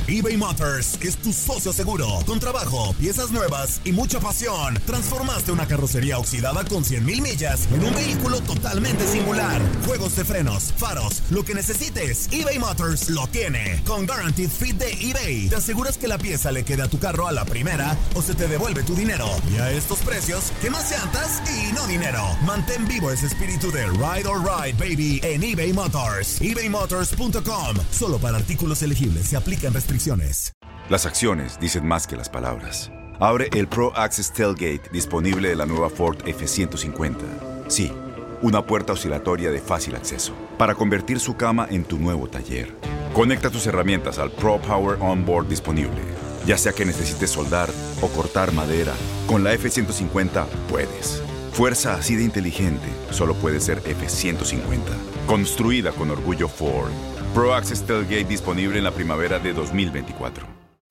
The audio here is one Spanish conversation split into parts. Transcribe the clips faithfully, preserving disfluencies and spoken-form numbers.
eBay Motors es tu socio seguro. Con trabajo, piezas nuevas y mucha pasión, transformaste una carrocería oxidada con cien mil millas en un vehículo totalmente singular. Juegos de frenos, faros, lo que necesites, eBay Motors lo tiene. Con Guaranteed Fit de eBay, te aseguras que la pieza le quede a tu carro a la primera o se te devuelve tu dinero. Y a estos precios, ¿qué más llantas y no dinero? Mantén vivo ese espíritu de Ride or Ride, baby, en eBay Motors. ebay motors punto com. Solo para artículos elegibles se aplican restricciones. Las acciones dicen más que las palabras. Abre el Pro Access Tailgate disponible de la nueva Ford F ciento cincuenta. Sí, una puerta oscilatoria de fácil acceso para convertir su cama en tu nuevo taller. Conecta tus herramientas al Pro Power Onboard disponible. Ya sea que necesites soldar o cortar madera, con la F ciento cincuenta puedes. Fuerza así de inteligente solo puede ser F ciento cincuenta. Construida con orgullo Ford. Pro Access Tailgate disponible en la primavera de dos mil veinticuatro.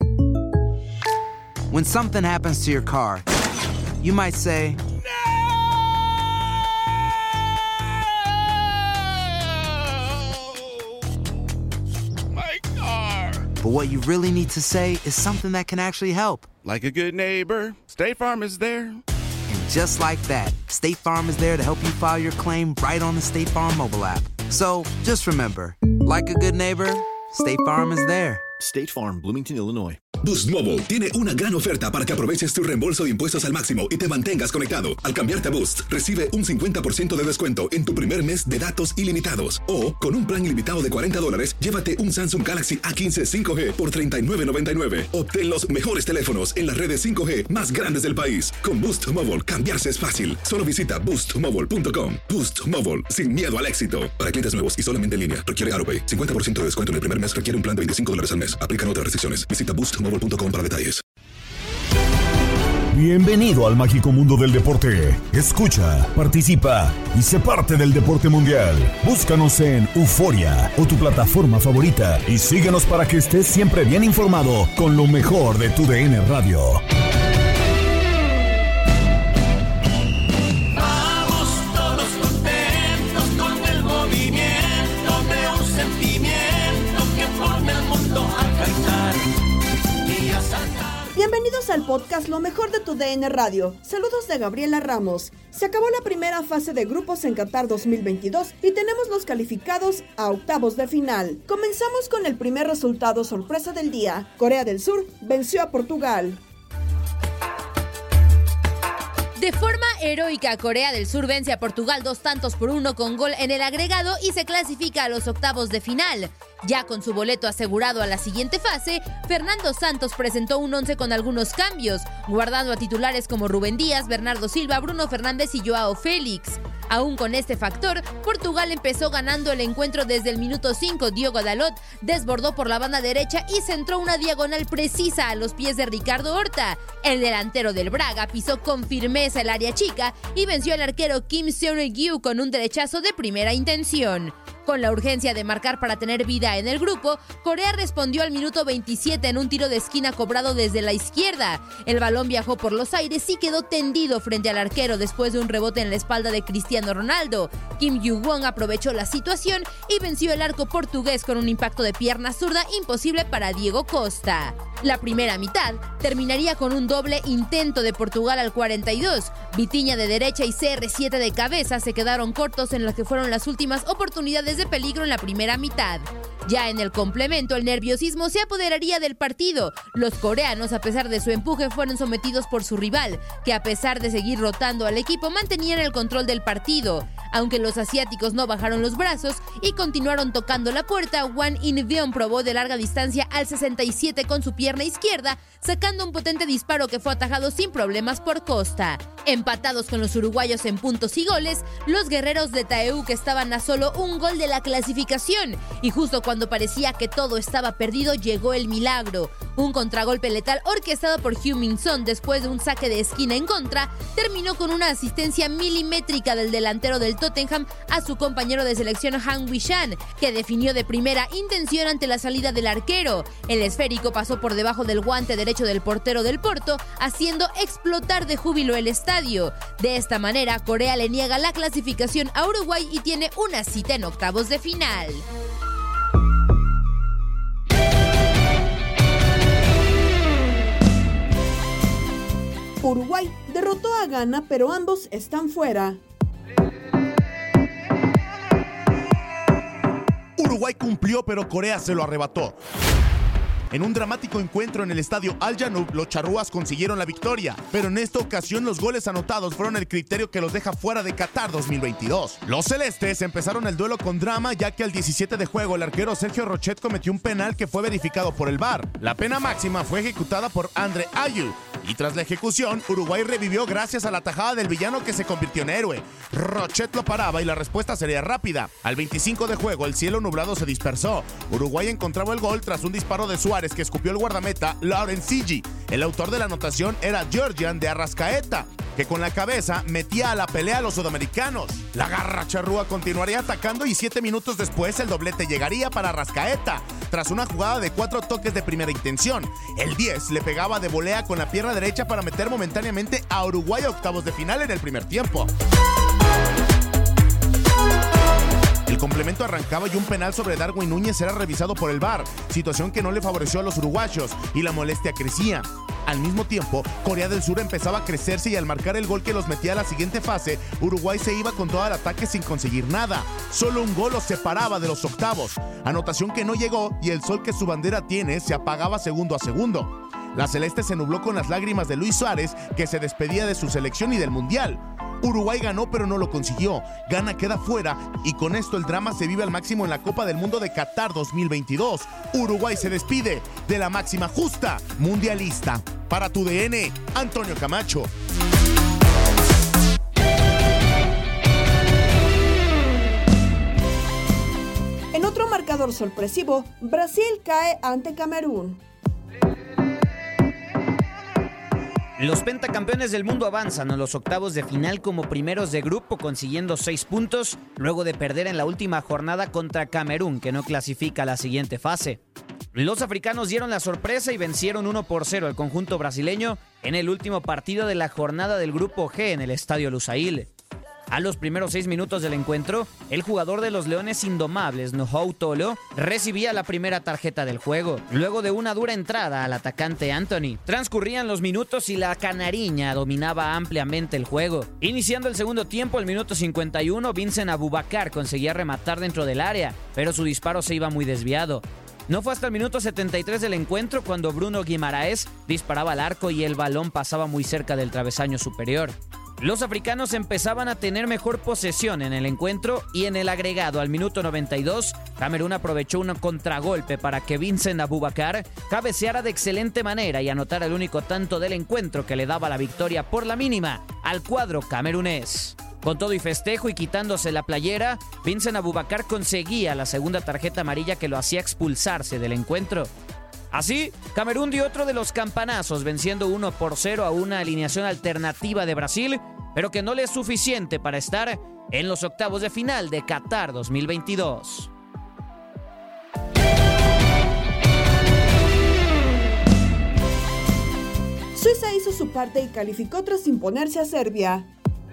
When something happens to your car, you might say, My car! but what you really need to say is something that can actually help. Like a good neighbor, State Farm is there. And just like that, State Farm is there to help you file your claim right on the State Farm mobile app. So just remember, like a good neighbor, State Farm is there. State Farm, Bloomington, Illinois. Boost Mobile tiene una gran oferta para que aproveches tu reembolso de impuestos al máximo y te mantengas conectado. Al cambiarte a Boost, recibe un cincuenta por ciento de descuento en tu primer mes de datos ilimitados. O, con un plan ilimitado de cuarenta dólares, llévate un Samsung Galaxy A quince cinco G por treinta y nueve noventa y nueve. Obtén los mejores teléfonos en las redes cinco G más grandes del país. Con Boost Mobile, cambiarse es fácil. Solo visita boost mobile punto com. Boost Mobile, sin miedo al éxito. Para clientes nuevos y solamente en línea, requiere AutoPay. cincuenta por ciento de descuento en el primer mes, requiere un plan de veinticinco dólares al mes. Aplican otras restricciones. Visita boost mobile punto com para detalles. Bienvenido al mágico mundo del deporte. Escucha, participa y sé parte del deporte mundial. Búscanos en Euforia o tu plataforma favorita y síguenos para que estés siempre bien informado con lo mejor de tu D N Radio. Vamos todos contentos con el movimiento de un sentimiento que pone al mundo a cantar y a saltar. Bienvenidos al podcast Lo Mejor de tu D N Radio. Saludos de Gabriela Ramos. Se acabó la primera fase de grupos en Qatar dos mil veintidós y tenemos los calificados a octavos de final. Comenzamos con el primer resultado sorpresa del día. Corea del Sur venció a Portugal. De forma heroica, Corea del Sur vence a Portugal dos tantos por uno con gol en el agregado y se clasifica a los octavos de final. Ya con su boleto asegurado a la siguiente fase, Fernando Santos presentó un once con algunos cambios, guardando a titulares como Rubén Díaz, Bernardo Silva, Bruno Fernández y Joao Félix. Aún con este factor, Portugal empezó ganando el encuentro desde el minuto cinco. Diogo Dalot desbordó por la banda derecha y centró una diagonal precisa a los pies de Ricardo Horta. El delantero del Braga pisó con firmeza el área chica y venció al arquero Kim Seung-gyu con un derechazo de primera intención. Con la urgencia de marcar para tener vida en el grupo, Corea respondió al minuto veintisiete en un tiro de esquina cobrado desde la izquierda. El balón viajó por los aires y quedó tendido frente al arquero después de un rebote en la espalda de Cristiano Ronaldo. Kim Yu-won aprovechó la situación y venció el arco portugués con un impacto de pierna zurda imposible para Diego Costa. La primera mitad terminaría con un doble intento de Portugal al cuarenta y dos. Vitinha de derecha y C R siete de cabeza se quedaron cortos en lo que fueron las últimas oportunidades de peligro en la primera mitad. Ya en el complemento, el nerviosismo se apoderaría del partido. Los coreanos, a pesar de su empuje, fueron sometidos por su rival, que a pesar de seguir rotando al equipo, mantenían el control del partido. Aunque los asiáticos no bajaron los brazos y continuaron tocando la puerta, Hwang In-beom probó de larga distancia al sesenta y siete con su pierna izquierda, sacando un potente disparo que fue atajado sin problemas por Costa. Empatados con los uruguayos en puntos y goles, los guerreros de Taeuk estaban a solo un gol de la clasificación, y justo cuando parecía que todo estaba perdido, llegó el milagro. Un contragolpe letal orquestado por Heung-min Son después de un saque de esquina en contra, terminó con una asistencia milimétrica del delantero del Tottenham a su compañero de selección Han Wishan, que definió de primera intención ante la salida del arquero. El esférico pasó por debajo del guante derecho del portero del Porto, haciendo explotar de júbilo el estadio. De esta manera, Corea le niega la clasificación a Uruguay y tiene una cita en octavos de final. Uruguay derrotó a Ghana, pero ambos están fuera. Uruguay cumplió, pero Corea se lo arrebató. En un dramático encuentro en el estadio Al Janoub, los charrúas consiguieron la victoria, pero en esta ocasión los goles anotados fueron el criterio que los deja fuera de Qatar dos mil veintidós. Los celestes empezaron el duelo con drama, ya que al diecisiete de juego el arquero Sergio Rochet cometió un penal que fue verificado por el V A R. La pena máxima fue ejecutada por Andre Ayew, y tras la ejecución, Uruguay revivió gracias a la tajada del villano que se convirtió en héroe. Rochet lo paraba y la respuesta sería rápida. Al veinticinco de juego, el cielo nublado se dispersó. Uruguay encontraba el gol tras un disparo de Suárez que escupió el guardameta Lauren Sigi. El autor de la anotación era Georgian de Arrascaeta, que con la cabeza metía a la pelea a los sudamericanos. La garra charrúa continuaría atacando y siete minutos después el doblete llegaría para Arrascaeta. Tras una jugada de cuatro toques de primera intención, el diez le pegaba de volea con la pierna derecha para meter momentáneamente a Uruguay a octavos de final en el primer tiempo. El complemento arrancaba y un penal sobre Darwin Núñez era revisado por el V A R, situación que no le favoreció a los uruguayos y la molestia crecía. Al mismo tiempo, Corea del Sur empezaba a crecerse y al marcar el gol que los metía a la siguiente fase, Uruguay se iba con todo el ataque sin conseguir nada. Solo un gol los separaba de los octavos, anotación que no llegó y el sol que su bandera tiene se apagaba segundo a segundo. La celeste se nubló con las lágrimas de Luis Suárez, que se despedía de su selección y del Mundial. Uruguay ganó pero no lo consiguió. Ghana queda fuera y con esto el drama se vive al máximo en la Copa del Mundo de Qatar dos mil veintidós. Uruguay se despide de la máxima justa mundialista. Para tu D N, Antonio Camacho. En otro marcador sorpresivo, Brasil cae ante Camerún. Los pentacampeones del mundo avanzan a los octavos de final como primeros de grupo, consiguiendo seis puntos, luego de perder en la última jornada contra Camerún, que no clasifica a la siguiente fase. Los africanos dieron la sorpresa y vencieron uno por cero al conjunto brasileño en el último partido de la jornada del grupo G en el Estadio Lusail. A los primeros seis minutos del encuentro, el jugador de los Leones Indomables, Nohou Tolo, recibía la primera tarjeta del juego, luego de una dura entrada al atacante Anthony. Transcurrían los minutos y la canariña dominaba ampliamente el juego. Iniciando el segundo tiempo, al minuto cincuenta y uno, Vincent Aboubakar conseguía rematar dentro del área, pero su disparo se iba muy desviado. No fue hasta el minuto setenta y tres del encuentro cuando Bruno Guimaraes disparaba al arco y el balón pasaba muy cerca del travesaño superior. Los africanos empezaban a tener mejor posesión en el encuentro y en el agregado al minuto noventa y dos, Camerún aprovechó un contragolpe para que Vincent Aboubakar cabeceara de excelente manera y anotara el único tanto del encuentro que le daba la victoria por la mínima al cuadro camerunés. Con todo y festejo y quitándose la playera, Vincent Aboubakar conseguía la segunda tarjeta amarilla que lo hacía expulsarse del encuentro. Así, Camerún dio otro de los campanazos, venciendo uno por cero a una alineación alternativa de Brasil, pero que no le es suficiente para estar en los octavos de final de Qatar dos mil veintidós. Suiza hizo su parte y calificó tras imponerse a Serbia.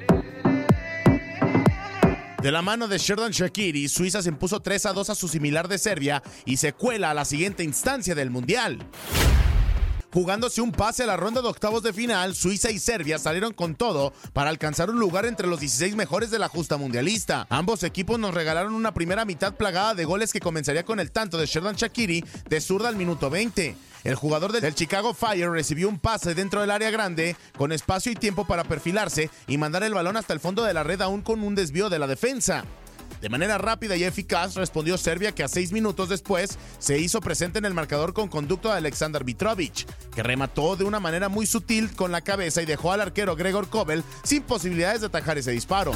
De la mano de Xherdan Shaqiri, Suiza se impuso tres a dos a su similar de Serbia y se cuela a la siguiente instancia del Mundial. Jugándose un pase a la ronda de octavos de final, Suiza y Serbia salieron con todo para alcanzar un lugar entre los dieciséis mejores de la justa mundialista. Ambos equipos nos regalaron una primera mitad plagada de goles que comenzaría con el tanto de Xherdan Shaqiri de zurda al minuto veinte. El jugador del Chicago Fire recibió un pase dentro del área grande, con espacio y tiempo para perfilarse y mandar el balón hasta el fondo de la red aún con un desvío de la defensa. De manera rápida y eficaz respondió Serbia, que a seis minutos después se hizo presente en el marcador con conducto de Aleksandar Mitrovic, que remató de una manera muy sutil con la cabeza y dejó al arquero Gregor Kobel sin posibilidades de atajar ese disparo.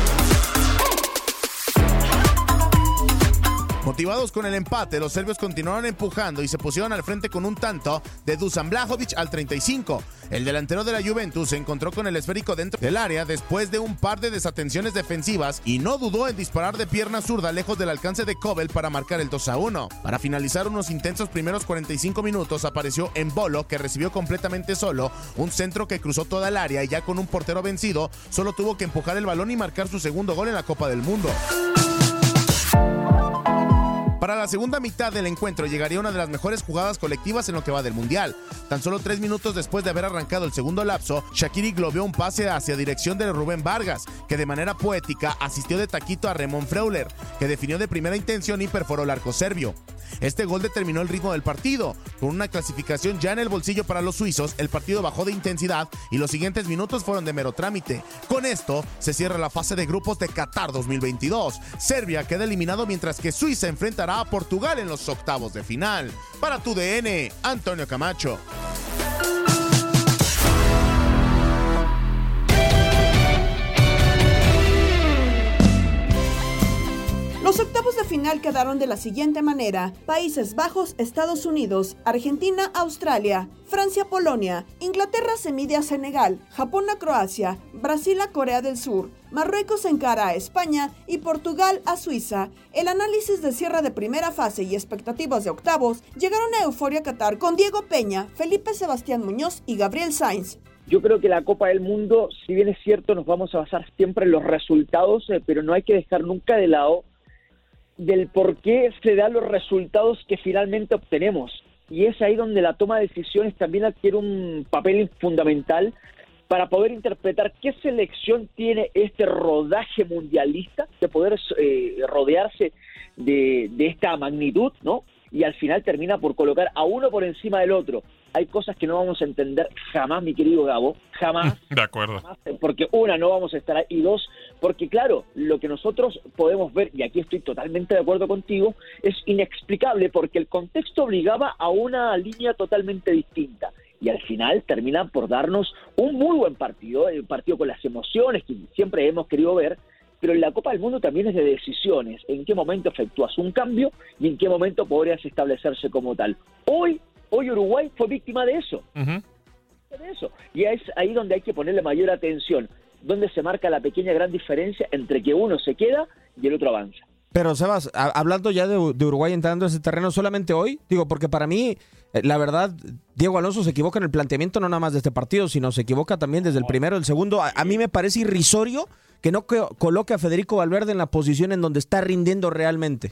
Motivados con el empate, los serbios continuaron empujando y se pusieron al frente con un tanto de Dusan Vlahovic al treinta y cinco. El delantero de la Juventus se encontró con el esférico dentro del área después de un par de desatenciones defensivas y no dudó en disparar de pierna zurda lejos del alcance de Kobel para marcar el dos a uno. Para finalizar unos intensos primeros cuarenta y cinco minutos apareció Embolo, que recibió completamente solo un centro que cruzó toda el área y ya con un portero vencido solo tuvo que empujar el balón y marcar su segundo gol en la Copa del Mundo. Para la segunda mitad del encuentro llegaría una de las mejores jugadas colectivas en lo que va del Mundial. Tan solo tres minutos después de haber arrancado el segundo lapso, Shaqiri globeó un pase hacia dirección de Rubén Vargas, que de manera poética asistió de taquito a Ramón Freuler, que definió de primera intención y perforó el arco serbio. Este gol determinó el ritmo del partido. Con una clasificación ya en el bolsillo para los suizos, el partido bajó de intensidad y los siguientes minutos fueron de mero trámite. Con esto se cierra la fase de grupos de Qatar dos mil veintidós. Serbia queda eliminado mientras que Suiza enfrentará a Portugal en los octavos de final. Para tu D N, Antonio Camacho. Los octavos de final quedaron de la siguiente manera: Países Bajos, Estados Unidos, Argentina, Australia, Francia, Polonia, Inglaterra se mide a Senegal, Japón a Croacia, Brasil a Corea del Sur, Marruecos encara a España y Portugal a Suiza. El análisis de cierre de primera fase y expectativas de octavos llegaron a Euforia Qatar con Diego Peña, Felipe Sebastián Muñoz y Gabriel Sainz. Yo creo que la Copa del Mundo, si bien es cierto, nos vamos a basar siempre en los resultados, eh, pero no hay que dejar nunca de lado del por qué se dan los resultados que finalmente obtenemos. Y es ahí donde la toma de decisiones también adquiere un papel fundamental para poder interpretar qué selección tiene este rodaje mundialista, de poder eh, rodearse de, de esta magnitud, ¿no? Y al final termina por colocar a uno por encima del otro. Hay cosas que no vamos a entender jamás, mi querido Gabo, jamás. De acuerdo. Jamás, porque una, no vamos a estar ahí, y dos, porque claro, lo que nosotros podemos ver, y aquí estoy totalmente de acuerdo contigo, es inexplicable porque el contexto obligaba a una línea totalmente distinta. Y al final termina por darnos un muy buen partido, el partido con las emociones que siempre hemos querido ver, pero en la Copa del Mundo también es de decisiones, en qué momento efectúas un cambio y en qué momento podrías establecerse como tal. Hoy, hoy Uruguay fue víctima de eso, uh-huh. de eso, y es ahí donde hay que ponerle mayor atención, donde se marca la pequeña gran diferencia entre que uno se queda y el otro avanza. Pero Sebas, a- hablando ya de, de Uruguay entrando a ese terreno solamente hoy, digo, porque para mí, eh, la verdad, Diego Alonso se equivoca en el planteamiento no nada más de este partido, sino se equivoca también desde el primero, el segundo. A, a mí me parece irrisorio que no que, coloque a Federico Valverde en la posición en donde está rindiendo realmente.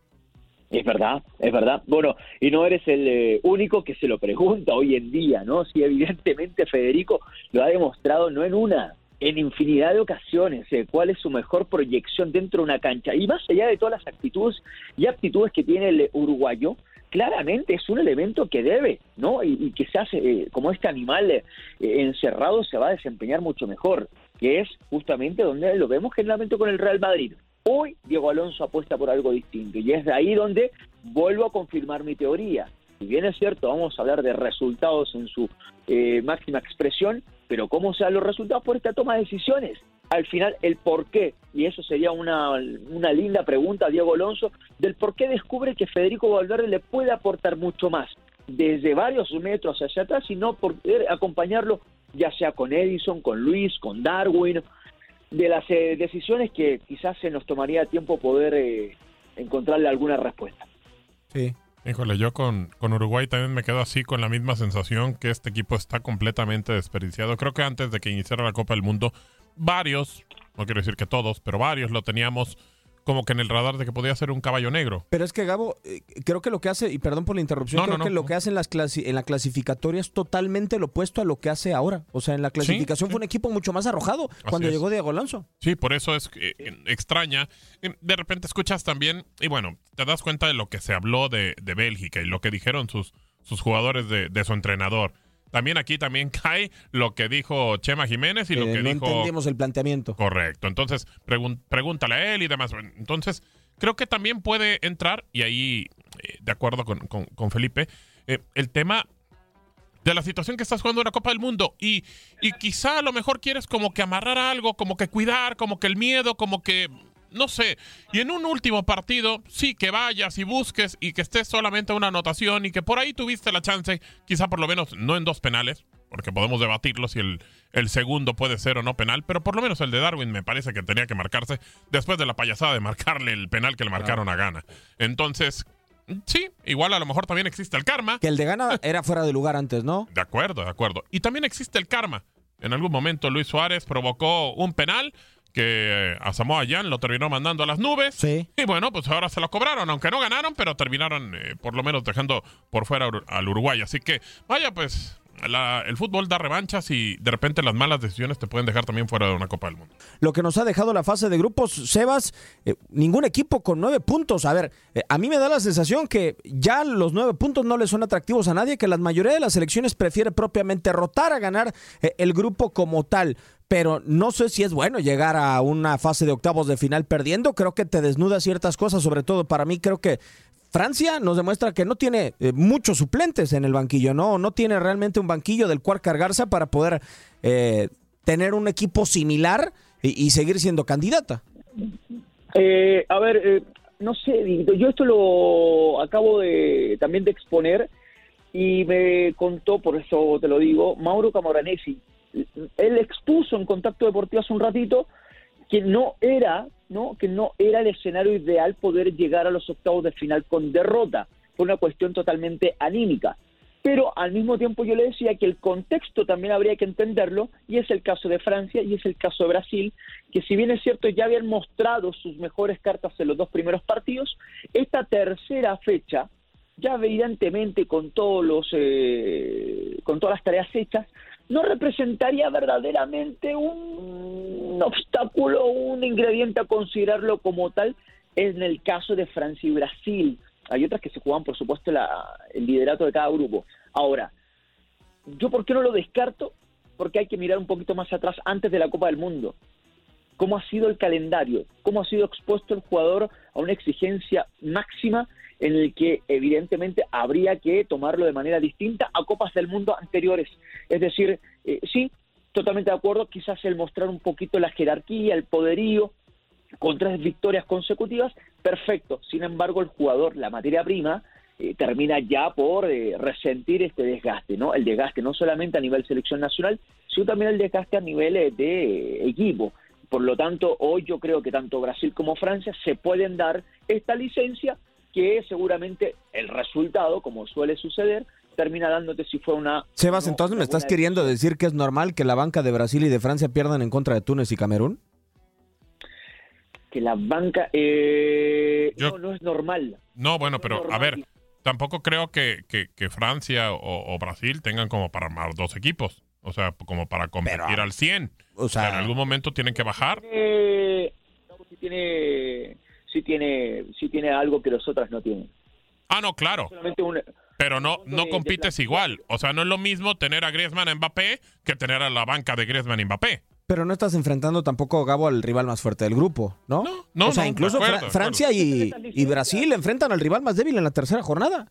Es verdad, es verdad. Bueno, y no eres el eh, único que se lo pregunta hoy en día, ¿no? Sí, evidentemente Federico lo ha demostrado no en una, en infinidad de ocasiones, eh, cuál es su mejor proyección dentro de una cancha. Y más allá de todas las actitudes y aptitudes que tiene el uruguayo, claramente es un elemento que debe, ¿no? Y, y que se hace, eh, como este animal eh, encerrado se va a desempeñar mucho mejor, que es justamente donde lo vemos generalmente con el Real Madrid. Hoy Diego Alonso apuesta por algo distinto y es de ahí donde vuelvo a confirmar mi teoría. Si bien es cierto, vamos a hablar de resultados en su eh, máxima expresión, pero ¿cómo se dan los resultados? Por esta toma de decisiones. Al final, el por qué, y eso sería una, una linda pregunta a Diego Alonso, del por qué descubre que Federico Valverde le puede aportar mucho más desde varios metros hacia atrás, sino poder acompañarlo ya sea con Edison, con Luis, con Darwin, de las eh, decisiones que quizás se nos tomaría tiempo poder eh, encontrarle alguna respuesta. Sí. Híjole, yo con, con Uruguay también me quedo así con la misma sensación que este equipo está completamente desperdiciado. Creo que antes de que iniciara la Copa del Mundo, varios, no quiero decir que todos, pero varios lo teníamos como que en el radar de que podía ser un caballo negro. Pero es que Gabo, eh, creo que lo que hace, y perdón por la interrupción, No, creo no, que no. lo que hace en, las clasi- en la clasificatoria es totalmente lo opuesto a lo que hace ahora. O sea, en la clasificación sí. fue un equipo mucho más arrojado Así cuando es. llegó Diego Alonso. Sí, por eso es eh, extraña. Eh, De repente escuchas también, y bueno, te das cuenta de lo que se habló de, de Bélgica y lo que dijeron sus, sus jugadores de, de su entrenador. También aquí también cae lo que dijo Chema Jiménez y lo Eh, que no dijo... entendimos el planteamiento. Correcto. Entonces, pregun- pregúntale a él y demás. Entonces, creo que también puede entrar, y ahí, eh, de acuerdo con, con, con Felipe, eh, el tema de la situación que estás jugando en la Copa del Mundo. Y, y quizá a lo mejor quieres como que amarrar algo, como que cuidar, como que el miedo, como que... No sé, y en un último partido, sí, que vayas y busques y que estés solamente a una anotación y que por ahí tuviste la chance, quizá por lo menos no en dos penales, porque podemos debatirlo si el, el segundo puede ser o no penal, pero por lo menos el de Darwin me parece que tenía que marcarse después de la payasada de marcarle el penal que le marcaron a Ghana. Entonces, sí, igual a lo mejor también existe el karma. Que el de Ghana era fuera de lugar antes, ¿no? De acuerdo, de acuerdo. Y también existe el karma. En algún momento Luis Suárez provocó un penal que a Samoa Jan lo terminó mandando a las nubes. Sí. Y bueno, pues ahora se lo cobraron, aunque no ganaron, pero terminaron eh, por lo menos dejando por fuera al Uruguay. Así que, vaya, pues la, el fútbol da revanchas y de repente las malas decisiones te pueden dejar también fuera de una Copa del Mundo. Lo que nos ha dejado la fase de grupos, Sebas, eh, ningún equipo con nueve puntos. A ver, eh, a mí me da la sensación que ya los nueve puntos no le son atractivos a nadie, que la mayoría de las selecciones prefiere propiamente rotar a ganar eh, el grupo como tal. Pero no sé si es bueno llegar a una fase de octavos de final perdiendo. Creo que te desnuda ciertas cosas, sobre todo para mí. Creo que Francia nos demuestra que no tiene eh, muchos suplentes en el banquillo, no no tiene realmente un banquillo del cual cargarse para poder eh, tener un equipo similar y, y seguir siendo candidata. Eh, a ver, eh, no sé, yo esto lo acabo de también de exponer y me contó, por eso te lo digo, Mauro Camoranesi. Él expuso en Contacto Deportivo hace un ratito que no era, ¿no? que no era el escenario ideal poder llegar a los octavos de final con derrota. Fue una cuestión totalmente anímica. Pero al mismo tiempo yo le decía que el contexto también habría que entenderlo, y es el caso de Francia y es el caso de Brasil, que si bien es cierto ya habían mostrado sus mejores cartas en los dos primeros partidos, esta tercera fecha, ya evidentemente con todos los eh, con todas las tareas hechas, no representaría verdaderamente un obstáculo, un ingrediente a considerarlo como tal en el caso de Francia y Brasil. Hay otras que se juegan, por supuesto, la, el liderato de cada grupo. Ahora, ¿yo por qué no lo descarto? Porque hay que mirar un poquito más atrás, antes de la Copa del Mundo. ¿Cómo ha sido el calendario? ¿Cómo ha sido expuesto el jugador a una exigencia máxima en el que evidentemente habría que tomarlo de manera distinta a Copas del Mundo anteriores? Es decir, eh, sí, totalmente de acuerdo, quizás el mostrar un poquito la jerarquía, el poderío, con tres victorias consecutivas, perfecto. Sin embargo, el jugador, la materia prima, eh, termina ya por eh, resentir este desgaste, ¿no? El desgaste no solamente a nivel selección nacional, sino también el desgaste a nivel eh, de eh, equipo. Por lo tanto, hoy yo creo que tanto Brasil como Francia se pueden dar esta licencia, que seguramente el resultado, como suele suceder, termina dándote si fue una... Sebas, no, entonces me estás queriendo decir que es normal que la banca de Brasil y de Francia pierdan en contra de Túnez y Camerún. Que la banca... Eh, Yo, no, no es normal. No, bueno, pero no a ver, tampoco creo que, que, que Francia o, o Brasil tengan como para armar dos equipos. O sea, como para competir pero, al cien. O sea, o sea, en algún momento tienen que bajar. Eh, no, si tiene... Sí tiene, sí tiene algo que los otros no tienen. Ah, no, claro. Un, pero no, no de, compites de igual. O sea, no es lo mismo tener a Griezmann a Mbappé que tener a la banca de Griezmann y Mbappé. Pero no estás enfrentando tampoco, Gabo, al rival más fuerte del grupo, ¿no? No, no. O sea, no, incluso acuerdo, Fra- Francia y, y Brasil enfrentan al rival más débil en la tercera jornada.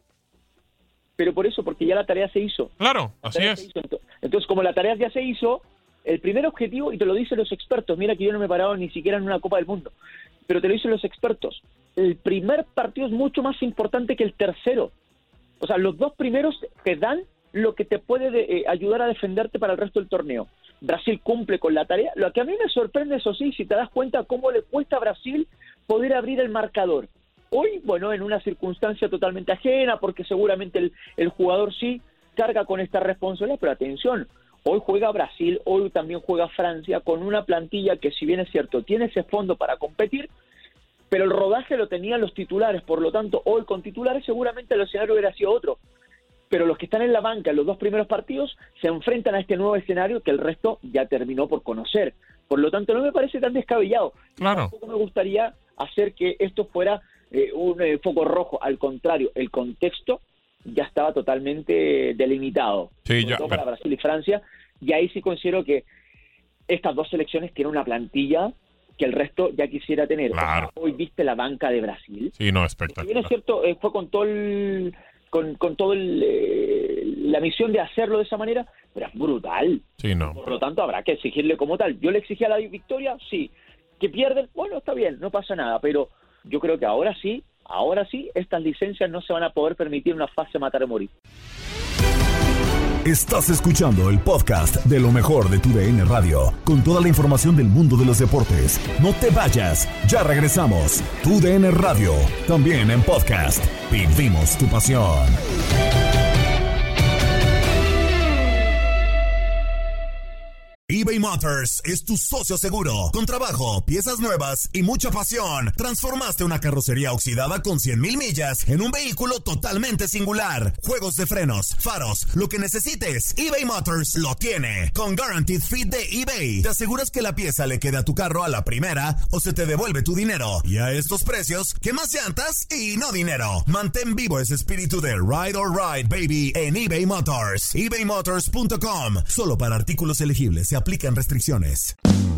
Pero por eso, porque ya la tarea se hizo. Claro, así es. Entonces, como la tarea ya se hizo, el primer objetivo, y te lo dicen los expertos, mira que yo no me he parado ni siquiera en una Copa del Mundo, pero te lo dicen los expertos, el primer partido es mucho más importante que el tercero. O sea, los dos primeros te dan lo que te puede de, eh, ayudar a defenderte para el resto del torneo. Brasil cumple con la tarea. Lo que a mí me sorprende, eso sí, si te das cuenta cómo le cuesta a Brasil poder abrir el marcador. Hoy, bueno, en una circunstancia totalmente ajena, porque seguramente el, el jugador sí carga con esta responsabilidad, pero atención, hoy juega Brasil, hoy también juega Francia, con una plantilla que, si bien es cierto, tiene ese fondo para competir, pero el rodaje lo tenían los titulares. Por lo tanto, hoy con titulares seguramente el escenario hubiera sido otro. Pero los que están en la banca en los dos primeros partidos se enfrentan a este nuevo escenario que el resto ya terminó por conocer. Por lo tanto, no me parece tan descabellado. Claro. Tampoco me gustaría hacer que esto fuera eh, un eh, foco rojo. Al contrario, el contexto ya estaba totalmente delimitado. Sí, ya, todo pero... para Brasil y Francia. Y ahí sí considero que estas dos selecciones tienen una plantilla que el resto ya quisiera tener. Claro. O sea, hoy viste la banca de Brasil. Sí, no, espectacular. Si bien es cierto, eh, fue con todo el... con, con todo el, eh, la misión de hacerlo de esa manera, pero es brutal. Sí, no. Por lo tanto, habrá que exigirle como tal. Yo le exigía la victoria, sí. Que pierden, bueno, está bien, no pasa nada, pero yo creo que ahora sí, ahora sí, estas licencias no se van a poder permitir una fase matar o morir. Estás escuchando el podcast de lo mejor de tu D N Radio, con toda la información del mundo de los deportes. No te vayas, ya regresamos. Tu D N Radio, también en podcast. Vivimos tu pasión. eBay eBay Motors es tu socio seguro. Con trabajo, piezas nuevas y mucha pasión, transformaste una carrocería oxidada con cien mil millas en un vehículo totalmente singular. Juegos de frenos, faros, lo que necesites, eBay Motors lo tiene. Con Guaranteed Fit de eBay, te aseguras que la pieza le quede a tu carro a la primera o se te devuelve tu dinero. Y a estos precios, ¿qué más llantas y no dinero? Mantén vivo ese espíritu de Ride or Ride, baby, en eBay Motors. ebay motors punto com. Solo para artículos elegibles se aplican restricciones.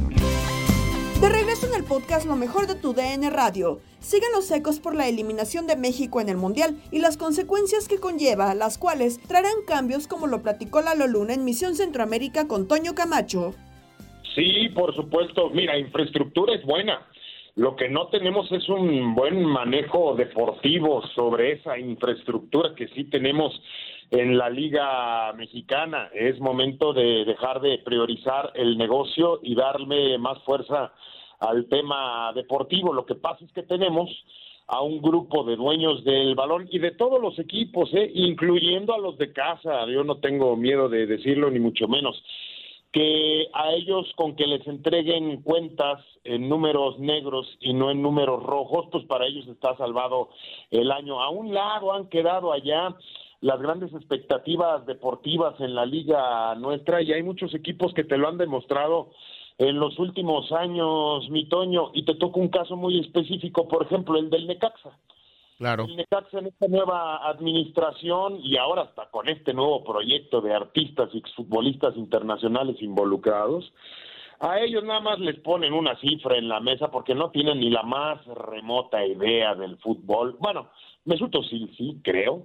De regreso en el podcast Lo mejor de tu D N Radio. Siguen los ecos por la eliminación de México en el Mundial y las consecuencias que conlleva, las cuales traerán cambios como lo platicó Lalo Luna en Misión Centroamérica con Toño Camacho. Sí, por supuesto. Mira, infraestructura es buena. Lo que no tenemos es un buen manejo deportivo sobre esa infraestructura que sí tenemos en la Liga Mexicana. Es momento de dejar de priorizar el negocio y darle más fuerza al tema deportivo. Lo que pasa es que tenemos a un grupo de dueños del balón y de todos los equipos, ¿eh? Incluyendo a los de casa. Yo no tengo miedo de decirlo, ni mucho menos, que a ellos con que les entreguen cuentas en números negros y no en números rojos, pues para ellos está salvado el año. A un lado han quedado allá las grandes expectativas deportivas en la liga nuestra y hay muchos equipos que te lo han demostrado en los últimos años, mi Toño, y te toca un caso muy específico, por ejemplo, el del Necaxa. Claro. El Necaxa en esta nueva administración y ahora hasta con este nuevo proyecto de artistas y exfutbolistas internacionales involucrados, a ellos nada más les ponen una cifra en la mesa porque no tienen ni la más remota idea del fútbol. Bueno, Mesut Özil sí, creo.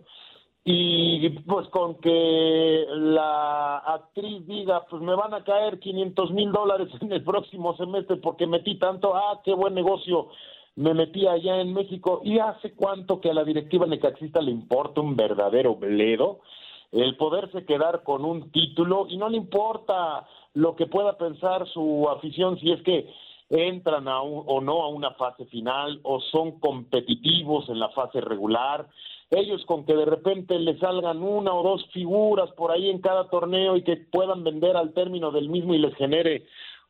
Y pues con que la actriz diga, pues me van a caer quinientos mil dólares en el próximo semestre porque metí tanto, ah, qué buen negocio me metí allá en México. ¿Y hace cuánto que a la directiva necaxista le importa un verdadero bledo el poderse quedar con un título y no le importa lo que pueda pensar su afición si es que entran a un, o no a una fase final o son competitivos en la fase regular? Ellos con que de repente les salgan una o dos figuras por ahí en cada torneo y que puedan vender al término del mismo y les genere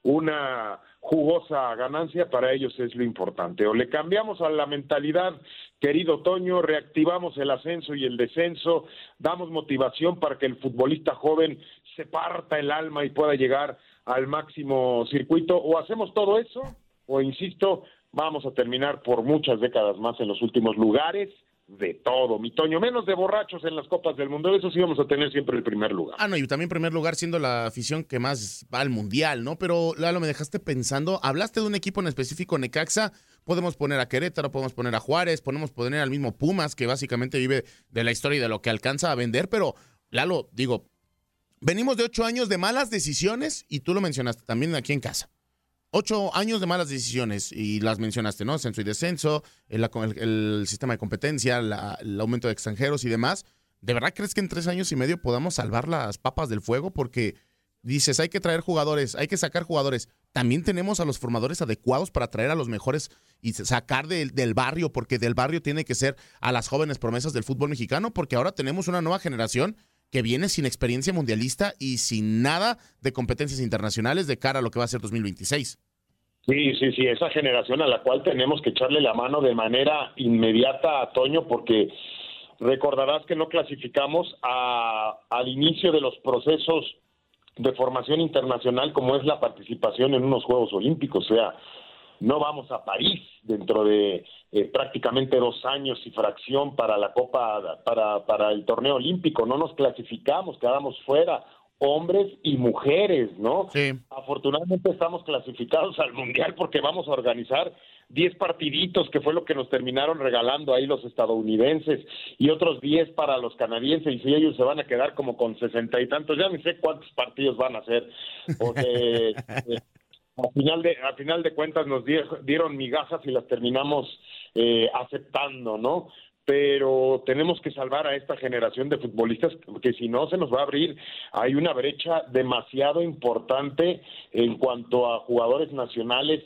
una jugosa ganancia, para ellos es lo importante. O le cambiamos a la mentalidad, querido Toño, reactivamos el ascenso y el descenso, damos motivación para que el futbolista joven se parta el alma y pueda llegar al máximo circuito, o hacemos todo eso, o insisto, vamos a terminar por muchas décadas más en los últimos lugares de todo, mi Toño, menos de borrachos en las Copas del Mundo, eso sí vamos a tener siempre el primer lugar. Ah, no, y también primer lugar siendo la afición que más va al Mundial, ¿no? Pero, Lalo, me dejaste pensando, hablaste de un equipo en específico, Necaxa, podemos poner a Querétaro, podemos poner a Juárez, podemos poner al mismo Pumas, que básicamente vive de la historia y de lo que alcanza a vender, pero, Lalo, digo, venimos de ocho años de malas decisiones, y tú lo mencionaste también aquí en casa. Ocho años de malas decisiones, y las mencionaste, ¿no? Ascenso y descenso, el, el, el sistema de competencia, la, el aumento de extranjeros y demás. ¿De verdad crees que en tres años y medio podamos salvar las papas del fuego? Porque dices, hay que traer jugadores, hay que sacar jugadores. También tenemos a los formadores adecuados para traer a los mejores y sacar de, del barrio, porque del barrio tiene que ser a las jóvenes promesas del fútbol mexicano, porque ahora tenemos una nueva generación que viene sin experiencia mundialista y sin nada de competencias internacionales de cara a lo que va a ser dos mil veintiséis. Sí, sí, sí, esa generación a la cual tenemos que echarle la mano de manera inmediata a Toño, porque recordarás que no clasificamos a, al inicio de los procesos de formación internacional como es la participación en unos Juegos Olímpicos, o sea, no vamos a París dentro de eh, prácticamente dos años y fracción para la Copa, para, para el torneo olímpico, no nos clasificamos, quedamos fuera, hombres y mujeres, ¿no? Sí. Afortunadamente estamos clasificados al Mundial porque vamos a organizar diez partiditos, que fue lo que nos terminaron regalando ahí los estadounidenses, y otros diez para los canadienses, y ellos se van a quedar como con sesenta y tantos, ya ni sé cuántos partidos van a hacer, porque eh, a final de a final de cuentas nos dieron migajas y las terminamos eh, aceptando, ¿no? Pero tenemos que salvar a esta generación de futbolistas, porque si no se nos va a abrir, hay una brecha demasiado importante en cuanto a jugadores nacionales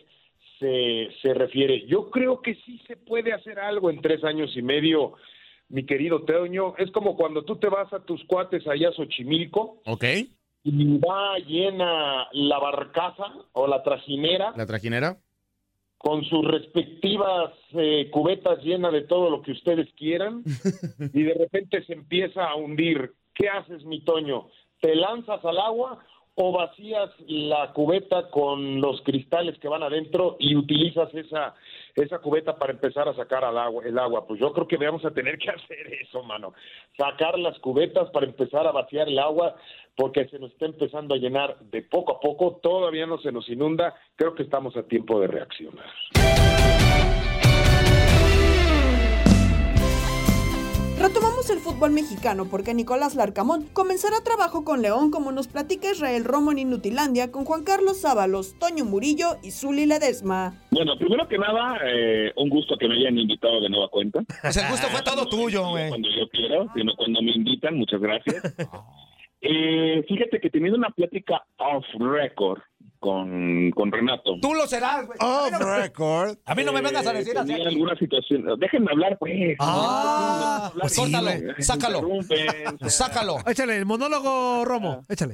se, se refiere. Yo creo que sí se puede hacer algo en tres años y medio, mi querido Toño. Es como cuando tú te vas a tus cuates allá a Xochimilco. Ok. y va llena la barcaza o la trajinera. ¿La trajinera? Con sus respectivas eh, cubetas llenas de todo lo que ustedes quieran, y de repente se empieza a hundir. ¿Qué haces, mi Toño? ¿Te lanzas al agua o vacías la cubeta con los cristales que van adentro y utilizas esa esa cubeta para empezar a sacar al agua, el agua? Pues yo creo que vamos a tener que hacer eso, mano. Sacar las cubetas para empezar a vaciar el agua, porque se nos está empezando a llenar de poco a poco. Todavía no se nos inunda. Creo que estamos a tiempo de reaccionar. Retomamos el fútbol mexicano porque Nicolás Larcamón comenzará trabajo con León, como nos platica Israel Romo en Inutilandia con Juan Carlos Sábalos, Toño Murillo y Zuli Ledesma. Bueno, primero que nada, eh, un gusto que me hayan invitado de nueva cuenta. Pues el gusto fue todo tuyo, güey. Cuando yo quiero, sino cuando me invitan, muchas gracias. eh, fíjate que teniendo una plática off record con, con Renato. Tú lo serás, güey. Off record. A mí no me vengas a decir así. Tenía alguna situación. Déjenme hablar, pues. Ah, pues córtalo, sácalo. Sácalo. Échale el monólogo, Romo. Échale.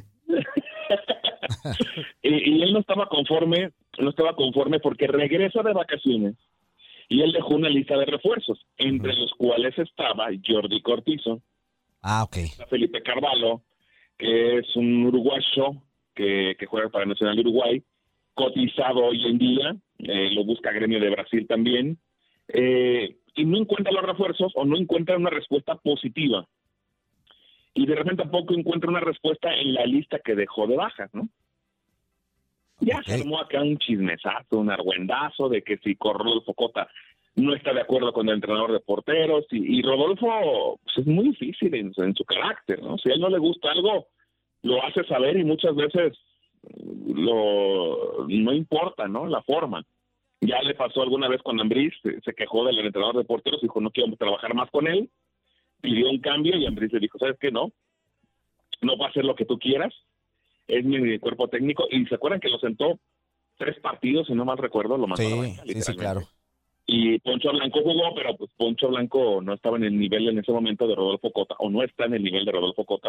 y, y él no estaba conforme, no estaba conforme porque regresa de vacaciones y él dejó una lista de refuerzos, entre uh-huh. los cuales estaba Jordi Cortizo. Ah, ok. Felipe Carvalho, que es un uruguayo que, que juega para Nacional de Uruguay, cotizado hoy en día, eh, lo busca Gremio de Brasil también, eh, y no encuentra los refuerzos o no encuentra una respuesta positiva. Y de repente tampoco encuentra una respuesta en la lista que dejó de bajas, ¿no? Ya okay. Se armó acá un chismesazo, un argüendazo de que si Rodolfo Cota no está de acuerdo con el entrenador de porteros, y, y Rodolfo pues, es muy difícil en, en su carácter, ¿no? Si a él no le gusta algo, lo hace saber y muchas veces lo no importa, ¿no? La forma. Ya le pasó alguna vez con Ambriz, se, se quejó del entrenador de porteros, dijo no quiero trabajar más con él, pidió un cambio y Ambriz le dijo, ¿sabes qué? No, no va a hacer lo que tú quieras, es mi cuerpo técnico. Y se acuerdan que lo sentó tres partidos, si no mal recuerdo, lo mandó sí, a la banca, sí, sí, claro. Y Poncho Blanco jugó, pero pues Poncho Blanco no estaba en el nivel en ese momento de Rodolfo Cota, o no está en el nivel de Rodolfo Cota,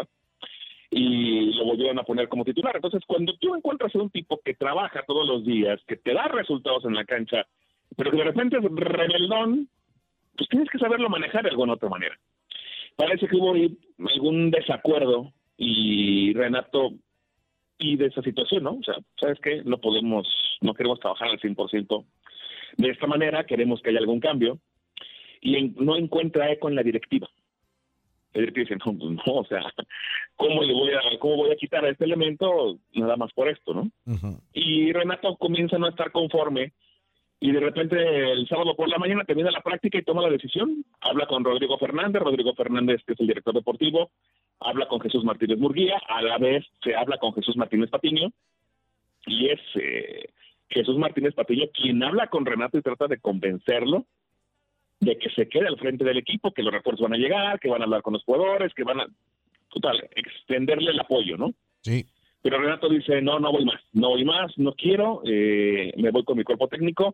y lo volvieron a poner como titular. Entonces, cuando tú encuentras a un tipo que trabaja todos los días, que te da resultados en la cancha, pero que de repente es rebeldón, pues tienes que saberlo manejar de alguna otra manera. Parece que hubo algún desacuerdo y Renato pide esa situación, ¿no? O sea, ¿sabes qué? No podemos, no queremos trabajar al cien por ciento de esta manera, queremos que haya algún cambio, y en, no encuentra eco en la directiva. La directiva dice, no, pues no, o sea, ¿cómo le voy a, cómo voy a quitar a este elemento? Nada más por esto, ¿no? Uh-huh. Y Renato comienza a no estar conforme, y de repente el sábado por la mañana termina la práctica y toma la decisión. Habla con Rodrigo Fernández, Rodrigo Fernández, que es el director deportivo, habla con Jesús Martínez Murguía, a la vez se habla con Jesús Martínez Patiño, y es eh, Jesús Martínez Patiño quien habla con Renato y trata de convencerlo de que se quede al frente del equipo, que los refuerzos van a llegar, que van a hablar con los jugadores, que van a, total, extenderle el apoyo, ¿no? Sí. Pero Renato dice, no, no voy más, no voy más, no quiero, eh, me voy con mi cuerpo técnico.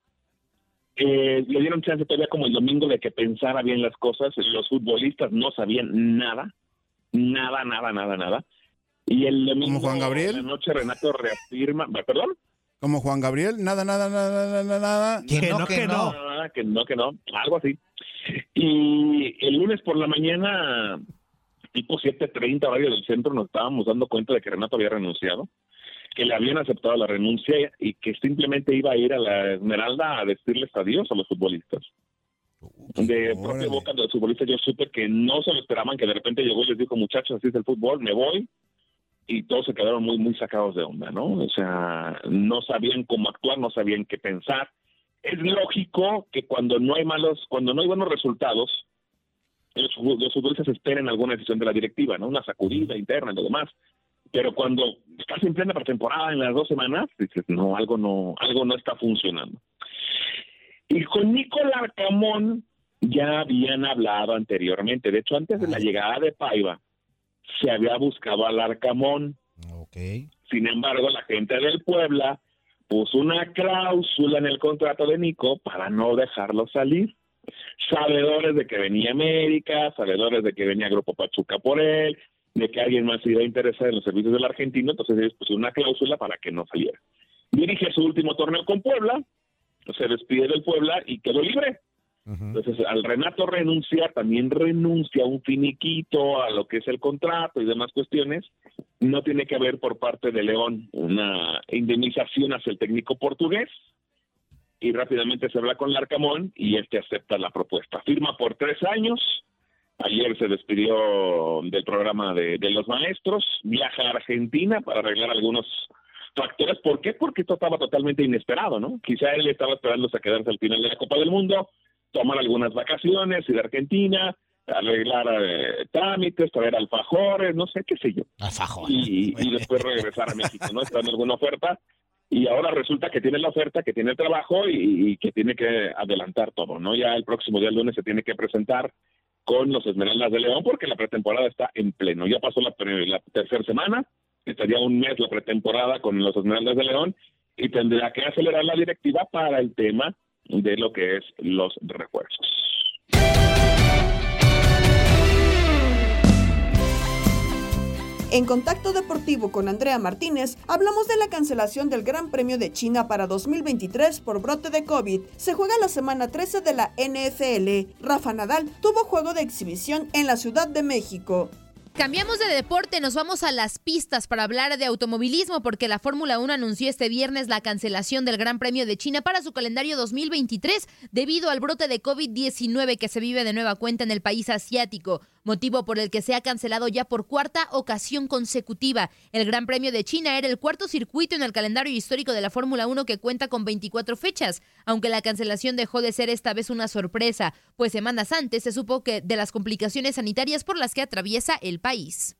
Eh, le dieron chance todavía como el domingo de que pensara bien las cosas. Los futbolistas no sabían nada, nada, nada, nada, nada. Y el domingo ¿Como Juan Gabriel? de la noche Renato reafirma, ¿perdón? Como Juan Gabriel, nada, nada, nada, nada, nada. Que no, que no. Nada, que no, que no, algo así. Y el lunes por la mañana, tipo siete treinta horario del centro, nos estábamos dando cuenta de que Renato había renunciado, que le habían aceptado la renuncia y que simplemente iba a ir a la Esmeralda a decirles adiós a los futbolistas. De propia boca de los futbolistas yo supe que no se lo esperaban, que de repente llegó y les dijo, muchachos, así es el fútbol, me voy. Y todos se quedaron muy, muy sacados de onda, ¿no? O sea, no sabían cómo actuar, no sabían qué pensar. Es lógico que cuando no hay malos, cuando no hay buenos resultados, los, los futbolistas esperen alguna decisión de la directiva, ¿no? Una sacudida interna y lo demás. Pero cuando estás en plena pretemporada en las dos semanas, dices, no, algo no, algo no está funcionando. Y con Nicolás Larcamón ya habían hablado anteriormente. De hecho, antes de la llegada de Paiva, se había buscado al Larcamón. Okay. Sin embargo, la gente del Puebla puso una cláusula en el contrato de Nico para no dejarlo salir. Sabedores de que venía América, sabedores de que venía Grupo Pachuca por él, de que alguien más se iba a interesar en los servicios del argentino, entonces ellos pusieron una cláusula para que no saliera. Dirige su último torneo con Puebla, se despide del Puebla y quedó libre. Entonces, al Renato renunciar, también renuncia a un finiquito, a lo que es el contrato y demás cuestiones. No tiene que haber por parte de León una indemnización hacia el técnico portugués, y rápidamente se habla con Larcamón y este acepta la propuesta. Firma por tres años. Ayer se despidió del programa de, de los maestros, viaja a Argentina para arreglar algunos factores. ¿Por qué? Porque esto estaba totalmente inesperado, ¿no? Quizá él estaba esperando a quedarse al final de la Copa del Mundo, tomar algunas vacaciones, ir a Argentina, arreglar eh, trámites, traer alfajores, no sé, qué sé yo. Alfajores. Y, y después regresar a México, ¿no? Está en alguna oferta. Y ahora resulta que tiene la oferta, que tiene el trabajo y, y que tiene que adelantar todo, ¿no? Ya el próximo día, el lunes, se tiene que presentar con los Esmeraldas de León porque la pretemporada está en pleno. Ya pasó la, la tercera semana, estaría un mes la pretemporada con los Esmeraldas de León y tendrá que acelerar la directiva para el tema de lo que es los refuerzos. En Contacto Deportivo con Andrea Martínez, hablamos de la cancelación del Gran Premio de China para dos mil veintitrés por brote de COVID. Se juega la semana trece de la N F L. Rafa Nadal tuvo juego de exhibición en la Ciudad de México. Cambiamos de deporte, nos vamos a las pistas para hablar de automovilismo porque la Fórmula uno anunció este viernes la cancelación del Gran Premio de China para su calendario dos mil veintitrés debido al brote de COVID diecinueve que se vive de nueva cuenta en el país asiático, motivo por el que se ha cancelado ya por cuarta ocasión consecutiva. El Gran Premio de China era el cuarto circuito en el calendario histórico de la Fórmula uno que cuenta con veinticuatro fechas, aunque la cancelación dejó de ser esta vez una sorpresa, pues semanas antes se supo que de las complicaciones sanitarias por las que atraviesa el país.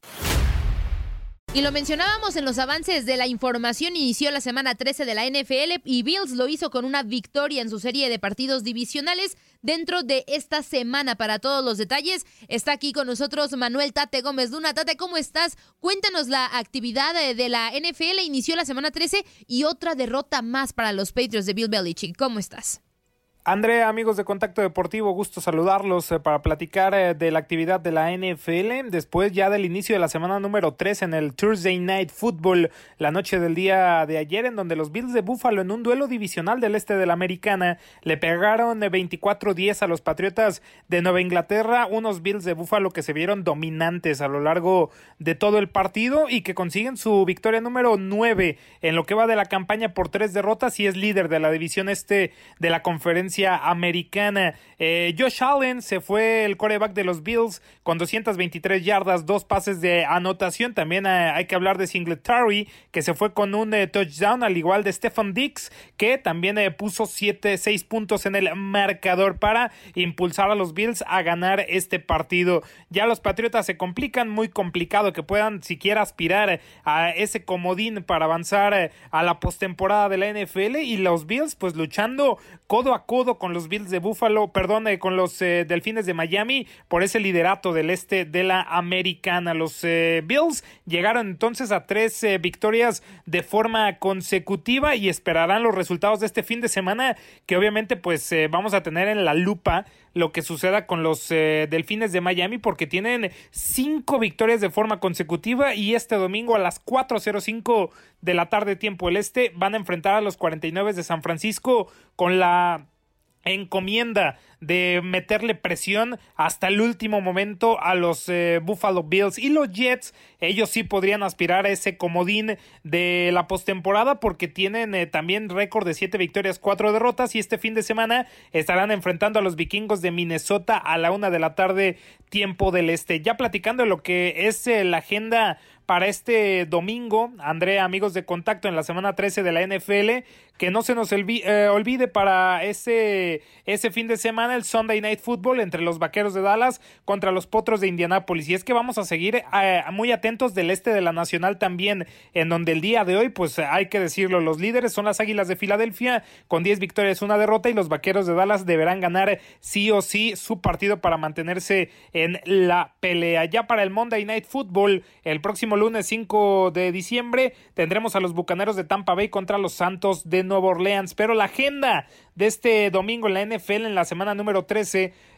Y lo mencionábamos en los avances de la información, inició la semana trece de la N F L y Bills lo hizo con una victoria en su serie de partidos divisionales dentro de esta semana. Para todos los detalles, está aquí con nosotros Manuel Tate Gómez Luna. Tate, ¿cómo estás? Cuéntanos la actividad de la N F L, inició la semana trece y otra derrota más para los Patriots de Bill Belichick. ¿Cómo estás? Andrea, amigos de Contacto Deportivo, gusto saludarlos eh, para platicar eh, de la actividad de la N F L, después ya del inicio de la semana número tres en el Thursday Night Football, la noche del día de ayer, en donde los Bills de Buffalo en un duelo divisional del este de la Americana le pegaron veinticuatro diez a los Patriotas de Nueva Inglaterra, unos Bills de Buffalo que se vieron dominantes a lo largo de todo el partido y que consiguen su victoria número nueve en lo que va de la campaña por tres derrotas y es líder de la división este de la conferencia americana. Eh, Josh Allen se fue el quarterback de los Bills con doscientas veintitrés yardas, dos pases de anotación. También eh, hay que hablar de Singletary, que se fue con un eh, touchdown, al igual de Stefon Diggs, que también eh, puso siete, seis puntos en el marcador para impulsar a los Bills a ganar este partido. Ya los Patriotas se complican, muy complicado que puedan siquiera aspirar a ese comodín para avanzar a la postemporada de la N F L, y los Bills pues luchando codo a codo con los Bills de Buffalo, perdón, eh, con los eh, Delfines de Miami por ese liderato del este de la Americana. Los eh, Bills llegaron entonces a tres eh, victorias de forma consecutiva y esperarán los resultados de este fin de semana, que obviamente pues eh, vamos a tener en la lupa lo que suceda con los eh, Delfines de Miami, porque tienen cinco victorias de forma consecutiva y este domingo a las cuatro cero cinco de la tarde tiempo del este van a enfrentar a los cuarenta y nueve de San Francisco con la encomienda de meterle presión hasta el último momento a los eh, Buffalo Bills. Y los Jets, ellos sí podrían aspirar a ese comodín de la postemporada porque tienen eh, también récord de siete victorias, cuatro derrotas, y este fin de semana estarán enfrentando a los Vikingos de Minnesota a la una de la tarde tiempo del este. Ya platicando de lo que es eh, la agenda para este domingo, Andrea, amigos de Contacto, en la semana trece de la N F L, que no se nos olvide, eh, olvide para ese, ese fin de semana el Sunday Night Football entre los Vaqueros de Dallas contra los Potros de Indianápolis. Y es que vamos a seguir eh, muy atentos del este de la Nacional también, en donde el día de hoy, pues hay que decirlo, los líderes son las Águilas de Filadelfia con diez victorias, una derrota, y los Vaqueros de Dallas deberán ganar sí o sí su partido para mantenerse en la pelea. Ya para el Monday Night Football, el próximo lunes cinco de diciembre tendremos a los Bucaneros de Tampa Bay contra los Santos de Nueva Orleans, pero la agenda de este domingo en la N F L en la semana número trece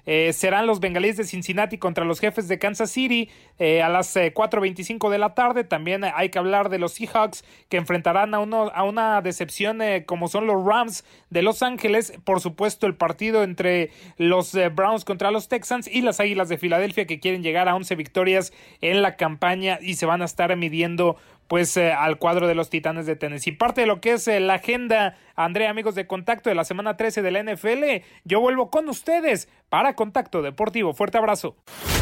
eh, serán los Bengalíes de Cincinnati contra los Jefes de Kansas City eh, a las eh, cuatro veinticinco de la tarde. También hay que hablar de los Seahawks, que enfrentarán a, uno, a una decepción eh, como son los Rams de Los Ángeles. Por supuesto, el partido entre los eh, Browns contra los Texans y las Águilas de Filadelfia, que quieren llegar a once victorias en la campaña y se van a estar midiendo pues eh, al cuadro de los Titanes de Tennessee. Parte de lo que es eh, la agenda, Andrea, amigos de Contacto, de la semana trece de la N F L, yo vuelvo con ustedes para Contacto Deportivo. Fuerte abrazo.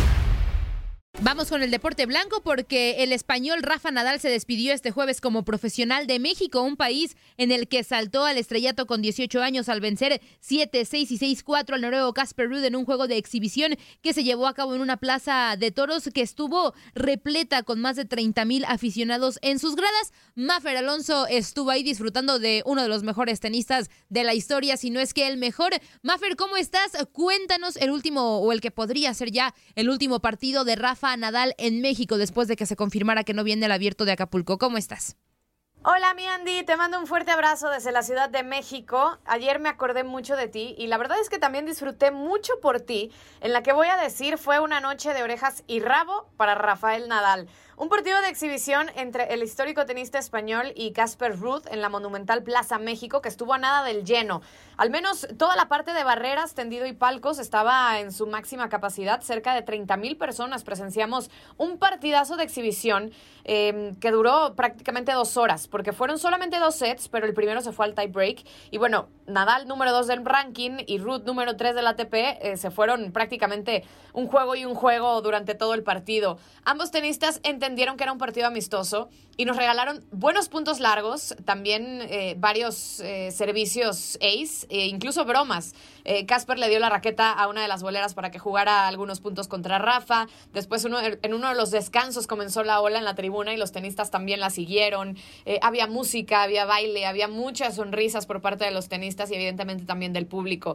Vamos con el deporte blanco porque el español Rafa Nadal se despidió este jueves como profesional de México, un país en el que saltó al estrellato con dieciocho años al vencer siete seis y seis cuatro al noruego Casper Ruud en un juego de exhibición que se llevó a cabo en una plaza de toros que estuvo repleta con más de treinta mil aficionados en sus gradas. Mafer Alonso estuvo ahí disfrutando de uno de los mejores tenistas de la historia, si no es que el mejor. Mafer, ¿cómo estás? Cuéntanos el último o el que podría ser ya el último partido de Rafa Nadal en México después de que se confirmara que no viene el Abierto de Acapulco. ¿Cómo estás? Hola, mi Andy, te mando un fuerte abrazo desde la Ciudad de México. Ayer me acordé mucho de ti y la verdad es que también disfruté mucho por ti. En la que voy a decir fue una noche de orejas y rabo para Rafael Nadal. Un partido de exhibición entre el histórico tenista español y Casper Ruud en la monumental Plaza México, que estuvo a nada del lleno. Al menos toda la parte de barreras, tendido y palcos estaba en su máxima capacidad. Cerca de treinta mil personas presenciamos un partidazo de exhibición eh, que duró prácticamente dos horas, porque fueron solamente dos sets, pero el primero se fue al tie break. Y bueno, Nadal número dos del ranking y Ruud número tres del A T P eh, se fueron prácticamente un juego y un juego durante todo el partido. Ambos tenistas entendieron que era un partido amistoso y nos regalaron buenos puntos largos, también eh, varios eh, servicios ace, e incluso bromas. Eh, Casper le dio la raqueta a una de las boleras para que jugara algunos puntos contra Rafa. Después uno, en uno de los descansos comenzó la ola en la tribuna y los tenistas también la siguieron. Eh, había música, había baile, había muchas sonrisas por parte de los tenistas y evidentemente también del público.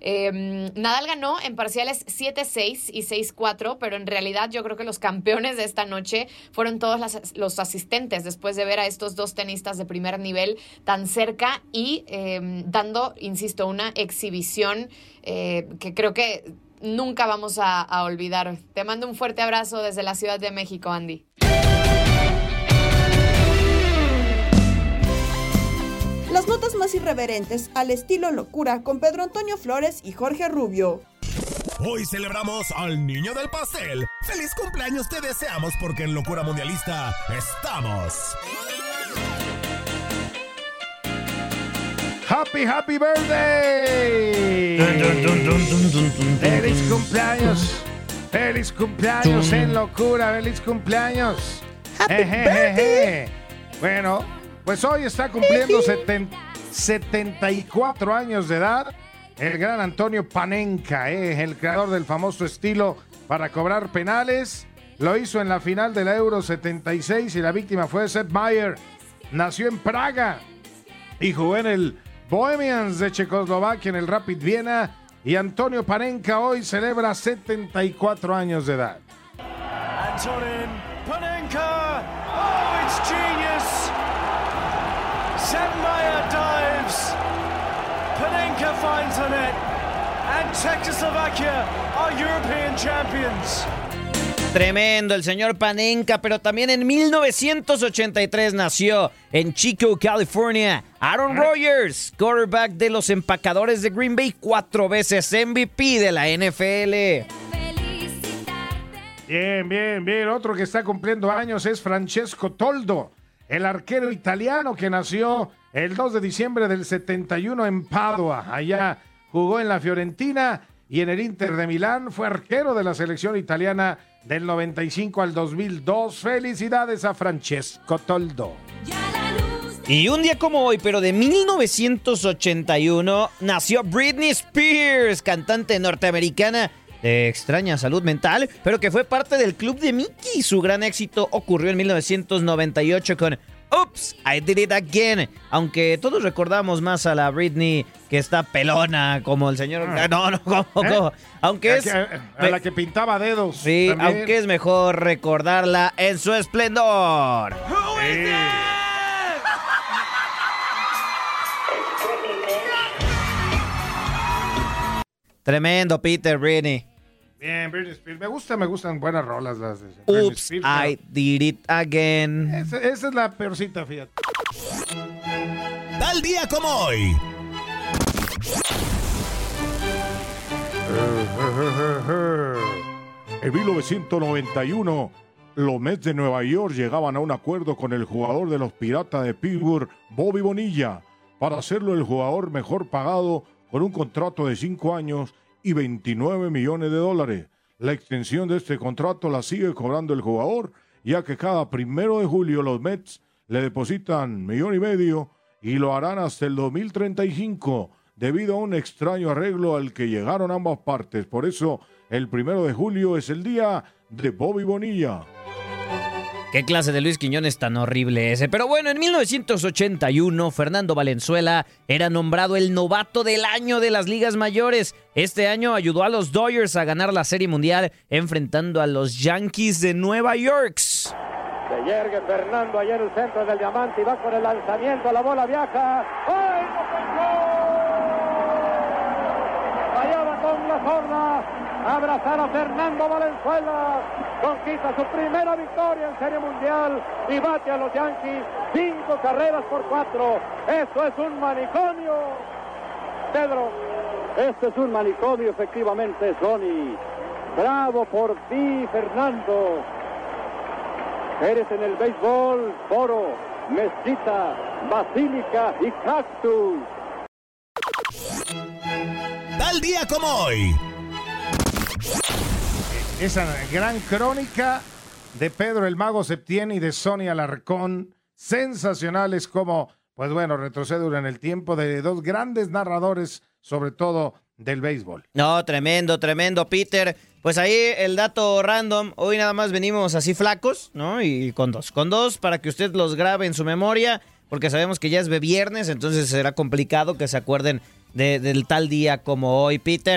Eh, Nadal ganó en parciales siete seis y seis cuatro, pero en realidad yo creo que los campeones de esta noche fueron todos las, los asistentes después de ver a estos dos tenistas de primer nivel tan cerca y eh, dando, insisto, una exhibición eh, que creo que nunca vamos a, a olvidar. Te mando un fuerte abrazo desde la Ciudad de México, Andy. Las notas más irreverentes al estilo locura con Pedro Antonio Flores y Jorge Rubio. Hoy celebramos al niño del pastel. ¡Feliz cumpleaños te deseamos porque en Locura Mundialista estamos! ¡Happy, happy birthday! Dun, dun, dun, dun, dun, dun, dun, ¡Feliz cumpleaños! ¡Feliz cumpleaños dun. En Locura! ¡Feliz cumpleaños! ¡Happy eh, birthday! Eh, eh. Bueno, pues hoy está cumpliendo setenta y cuatro años de edad el gran Antonio Panenka, eh, el creador del famoso estilo para cobrar penales. Lo hizo en la final de la Euro setenta y seis y la víctima fue Sepp Maier. Nació en Praga y jugó en el Bohemians de Checoslovaquia, en el Rapid Viena. Y Antonio Panenka hoy celebra setenta y cuatro años de edad. Antonin Panenka, oh, it's genius! Sepp Maier dives. Panenka finds the net, and Czechoslovakia are European champions. Tremendo el señor Panenka, pero también en mil novecientos ochenta y tres nació en Chico, California, Aaron Rodgers, quarterback de los Empacadores de Green Bay, cuatro veces M V P de la N F L. Bien, bien, bien. Otro que está cumpliendo años es Francesco Toldo, el arquero italiano que nació el dos de diciembre del setenta y uno en Padua. Allá jugó en la Fiorentina y en el Inter de Milán. Fue arquero de la selección italiana del noventa y cinco al dos mil dos. Felicidades a Francesco Toldo. Y un día como hoy, pero de mil novecientos ochenta y uno, nació Britney Spears, cantante norteamericana de extraña salud mental, pero que fue parte del Club de Mickey. Su gran éxito ocurrió en mil novecientos noventa y ocho con Oops, I Did It Again. Aunque todos recordamos más a la Britney que está pelona, como el señor... Ah. No, no, ¿cómo, cómo? ¿Eh? Aunque es... A, a la que pintaba dedos. Sí, también. Aunque es mejor recordarla en su esplendor. Sí. Tremendo, Peter, Britney. Bien, Britney Spears. Me gusta, me gustan buenas rolas las de Britney Oops, Spears, I did it again. Esa, esa es la peorcita, fíjate. Tal día como hoy. En mil novecientos noventa y uno, los Mets de Nueva York llegaban a un acuerdo con el jugador de los Piratas de Pittsburgh, Bobby Bonilla, para hacerlo el jugador mejor pagado con un contrato de cinco años y veintinueve millones de dólares. La extensión de este contrato la sigue cobrando el jugador, ya que cada primero de julio los Mets le depositan millón y medio y lo harán hasta el dos mil treinta y cinco, debido a un extraño arreglo al que llegaron ambas partes. Por eso, el primero de julio es el día de Bobby Bonilla. Qué clase de Luis Quiñones tan horrible ese. Pero bueno, en mil novecientos ochenta y uno, Fernando Valenzuela era nombrado el novato del año de las ligas mayores. Este año ayudó a los Dodgers a ganar la Serie Mundial enfrentando a los Yankees de Nueva York. Se yergue Fernando allá en el centro del diamante y va con el lanzamiento, la bola viaja. ¡Ay, no pegó! Fallaba con la zurda. Abrazar a Fernando Valenzuela, conquista su primera victoria en Serie Mundial y bate a los Yankees cinco carreras por cuatro. Esto es un manicomio, Pedro. Este es un manicomio, efectivamente, Sony. Bravo por ti, Fernando. Eres en el béisbol, foro, mezquita, basílica y cactus. Tal día como hoy. Esa gran crónica de Pedro el Mago Septién y de Sonia Alarcón, sensacionales como, pues bueno, retroceden en el tiempo de dos grandes narradores, sobre todo del béisbol. No, tremendo, tremendo, Peter. Pues ahí el dato random, hoy nada más venimos así flacos, ¿no? Y con dos, con dos para que usted los grabe en su memoria, porque sabemos que ya es de viernes, entonces será complicado que se acuerden de, del tal día como hoy, Peter.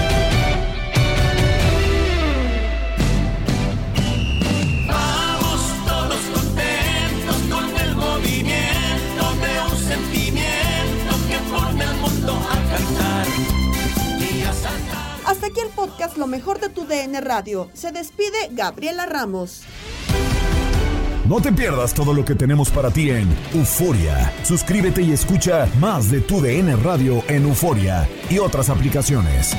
Hasta aquí el podcast Lo Mejor de Tu D N Radio. Se despide Gabriela Ramos. No te pierdas todo lo que tenemos para ti en Euforia. Suscríbete y escucha más de Tu D N Radio en Euforia y otras aplicaciones.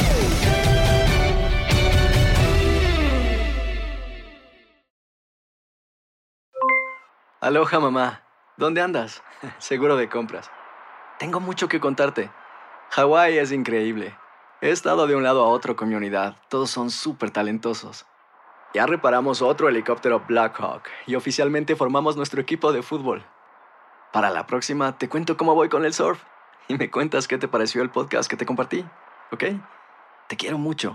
Aloha, mamá. ¿Dónde andas? Seguro de compras. Tengo mucho que contarte. Hawái es increíble. He estado de un lado a otro con mi unidad. Todos son súper talentosos. Ya reparamos otro helicóptero Blackhawk y oficialmente formamos nuestro equipo de fútbol. Para la próxima te cuento cómo voy con el surf y me cuentas qué te pareció el podcast que te compartí, ¿ok? Te quiero mucho.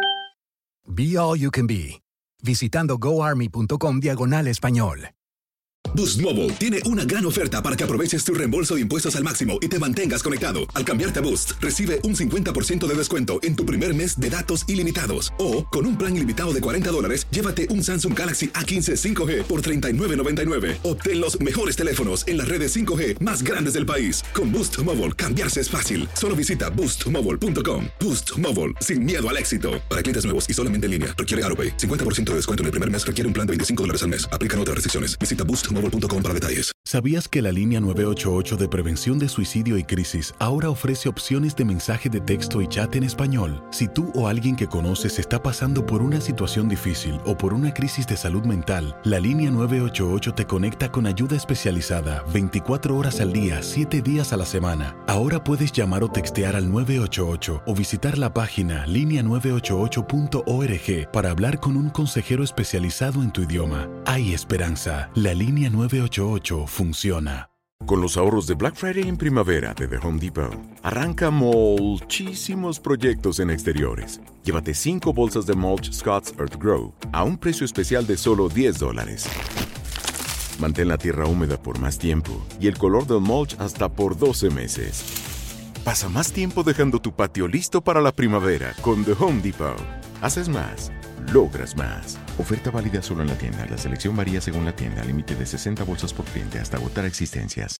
Be All You Can Be. Visitando goarmy.com diagonal español. Boost Mobile tiene una gran oferta para que aproveches tu reembolso de impuestos al máximo y te mantengas conectado. Al cambiarte a Boost, recibe un cincuenta por ciento de descuento en tu primer mes de datos ilimitados. O, con un plan ilimitado de cuarenta dólares, llévate un Samsung Galaxy A quince cinco G por treinta y nueve noventa y nueve. Obtén los mejores teléfonos en las redes cinco G más grandes del país. Con Boost Mobile, cambiarse es fácil. Solo visita boost mobile punto com. Boost Mobile, sin miedo al éxito. Para clientes nuevos y solamente en línea, requiere AutoPay. cincuenta por ciento de descuento en el primer mes requiere un plan de veinticinco dólares al mes. Aplican otras restricciones. Visita boost mobile punto com para detalles. ¿Sabías que la línea nueve ocho ocho de prevención de suicidio y crisis ahora ofrece opciones de mensaje de texto y chat en español? Si tú o alguien que conoces está pasando por una situación difícil o por una crisis de salud mental, la línea nueve ocho ocho te conecta con ayuda especializada veinticuatro horas al día, siete días a la semana. Ahora puedes llamar o textear al nueve ocho ocho o visitar la página línea nueve ocho ocho punto org para hablar con un consejero especializado en tu idioma. Hay esperanza. La línea nueve ocho ocho funciona. Con los ahorros de Black Friday en primavera de The Home Depot, arranca muchísimos proyectos en exteriores. Llévate cinco bolsas de mulch Scott's Earth Grow a un precio especial de solo diez dólares. Mantén la tierra húmeda por más tiempo y el color del mulch hasta por doce meses. Pasa más tiempo dejando tu patio listo para la primavera con The Home Depot. Haces más, logras más. Oferta válida solo en la tienda. La selección varía según la tienda. Límite de sesenta bolsas por cliente hasta agotar existencias.